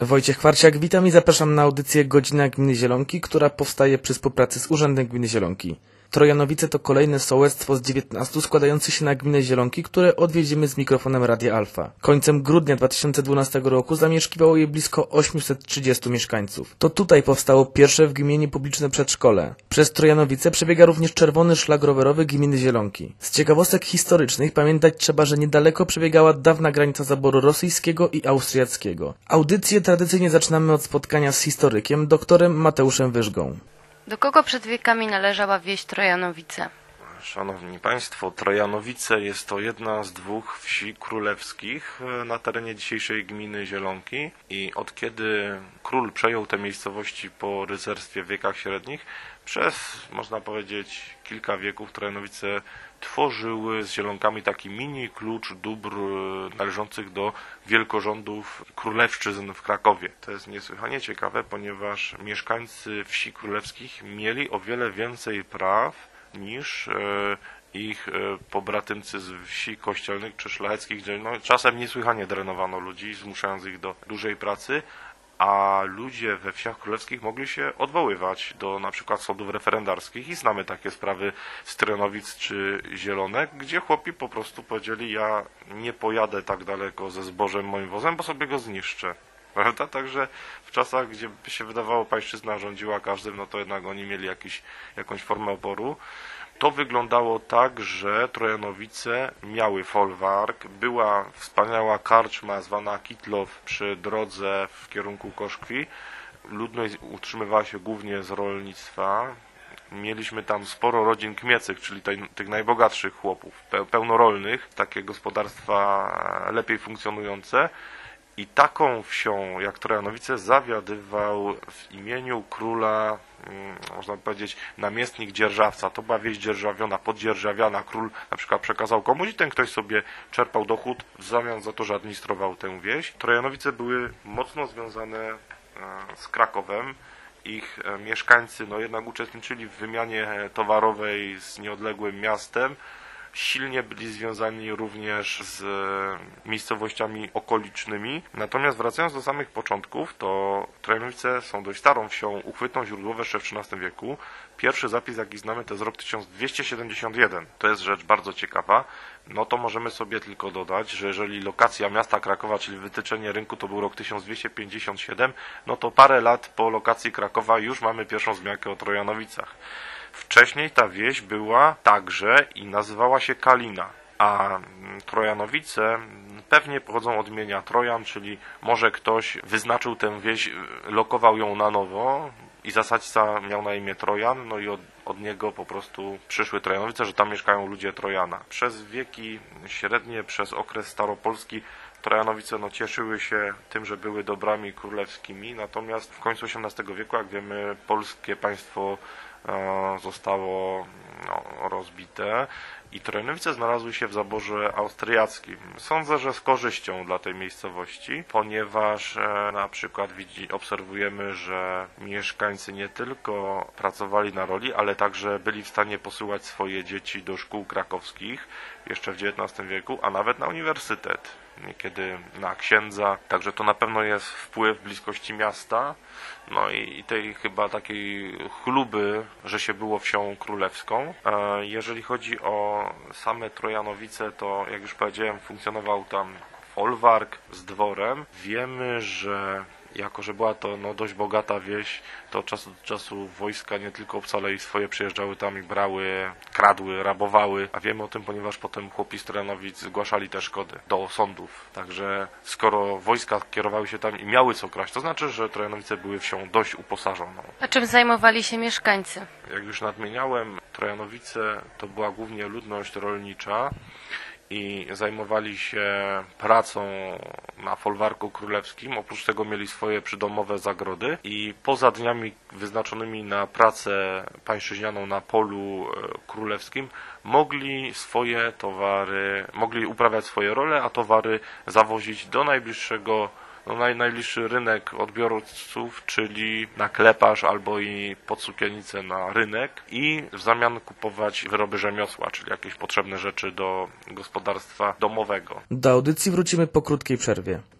Wojciech Kwarciak, witam i zapraszam na audycję Godzina Gminy Zielonki, która powstaje przy współpracy z Urzędem Gminy Zielonki. Trojanowice to kolejne sołectwo z 19 składające się na gminę Zielonki, które odwiedzimy z mikrofonem Radia Alfa. Końcem grudnia 2012 roku zamieszkiwało je blisko 830 mieszkańców. To tutaj powstało pierwsze w gminie publiczne przedszkole. Przez Trojanowice przebiega również czerwony szlak rowerowy gminy Zielonki. Z ciekawostek historycznych pamiętać trzeba, że niedaleko przebiegała dawna granica zaboru rosyjskiego i austriackiego. Audycję tradycyjnie zaczynamy od spotkania z historykiem, doktorem Mateuszem Wyżgą. Do kogo przed wiekami należała wieś Trojanowice? Szanowni Państwo, Trojanowice jest to jedna z dwóch wsi królewskich na terenie dzisiejszej gminy Zielonki i od kiedy król przejął te miejscowości po rycerstwie w wiekach średnich, przez, można powiedzieć, kilka wieków Trojanowice tworzyły z Zielonkami taki mini klucz dóbr należących do wielkorządów królewszczyzn w Krakowie. To jest niesłychanie ciekawe, ponieważ mieszkańcy wsi królewskich mieli o wiele więcej praw niż ich pobratymcy z wsi kościelnych czy szlacheckich, gdzie czasem niesłychanie drenowano ludzi, zmuszając ich do dużej pracy, a ludzie we wsiach królewskich mogli się odwoływać do na przykład sądów referendarskich i znamy takie sprawy z Trojanowic czy Zielonek, gdzie chłopi po prostu powiedzieli: ja nie pojadę tak daleko ze zbożem moim wozem, bo sobie go zniszczę. Prawda? Także w czasach, gdzie by się wydawało pańszczyzna rządziła każdym, no to jednak oni mieli jakąś formę oporu. To wyglądało tak, że Trojanowice miały folwark, była wspaniała karczma zwana Kitlow przy drodze w kierunku Koszkwi. Ludność utrzymywała się głównie z rolnictwa. Mieliśmy tam sporo rodzin kmiecych, czyli tych najbogatszych chłopów, pełnorolnych, takie gospodarstwa lepiej funkcjonujące. I taką wsią jak Trojanowice zawiadywał w imieniu króla, można powiedzieć, namiestnik dzierżawca. To była wieś dzierżawiona, poddzierżawiana. Król na przykład przekazał komuś i ten ktoś sobie czerpał dochód w zamian za to, że administrował tę wieś. Trojanowice były mocno związane z Krakowem. Ich mieszkańcy jednak uczestniczyli w wymianie towarowej z nieodległym miastem. Silnie byli związani również z miejscowościami okolicznymi. Natomiast wracając do samych początków, to Trojanowice są dość starą wsią, uchwytną źródłowe jeszcze w XIII wieku. Pierwszy zapis, jaki znamy, to jest rok 1271. To jest rzecz bardzo ciekawa. No to możemy sobie tylko dodać, że jeżeli lokacja miasta Krakowa, czyli wytyczenie rynku, to był rok 1257, no to parę lat po lokacji Krakowa już mamy pierwszą wzmiankę o Trojanowicach. Wcześniej ta wieś była także i nazywała się Kalina, a Trojanowice pewnie pochodzą od imienia Trojan, czyli może ktoś wyznaczył tę wieś, lokował ją na nowo i zasadźca miał na imię Trojan, no i od niego po prostu przyszły Trojanowice, że tam mieszkają ludzie Trojana. Przez wieki średnie, przez okres staropolski Trojanowice cieszyły się tym, że były dobrami królewskimi, natomiast w końcu XVIII wieku, jak wiemy, polskie państwo zostało rozbite i Trojanowice znalazły się w zaborze austriackim. Sądzę, że z korzyścią dla tej miejscowości, ponieważ na przykład obserwujemy, że mieszkańcy nie tylko pracowali na roli, ale także byli w stanie posyłać swoje dzieci do szkół krakowskich jeszcze w XIX wieku, a nawet na uniwersytet, niekiedy na księdza. Także to na pewno jest wpływ bliskości miasta, i tej chyba takiej chluby, że się było wsią królewską. Jeżeli chodzi o same Trojanowice, to jak już powiedziałem, funkcjonował tam folwark z dworem. Wiemy, że jako że była to dość bogata wieś, to od czasu do czasu wojska nie tylko Obcalej swoje przyjeżdżały tam i brały, kradły, rabowały, a wiemy o tym, ponieważ potem chłopi z Trojanowic zgłaszali te szkody do sądów. Także skoro wojska kierowały się tam i miały co kraść, to znaczy, że Trojanowice były wsią dość uposażoną. A czym zajmowali się mieszkańcy? Jak już nadmieniałem, Trojanowice to była głównie ludność rolnicza i zajmowali się pracą na folwarku królewskim. Oprócz tego mieli swoje przydomowe zagrody i poza dniami wyznaczonymi na pracę pańszczyźnianą na polu królewskim mogli uprawiać swoje role, a towary zawozić do najbliższy rynek odbiorców, czyli na Kleparz albo i pod Sukienicę na rynek i w zamian kupować wyroby rzemiosła, czyli jakieś potrzebne rzeczy do gospodarstwa domowego. Do audycji wrócimy po krótkiej przerwie.